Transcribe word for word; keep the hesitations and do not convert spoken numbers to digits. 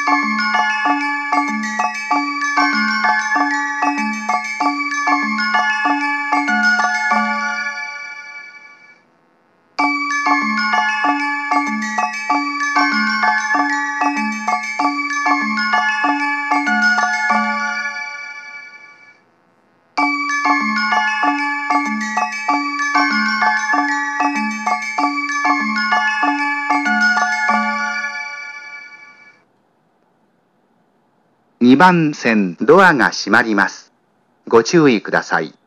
にばん線ドアが閉まります。ご注意ください。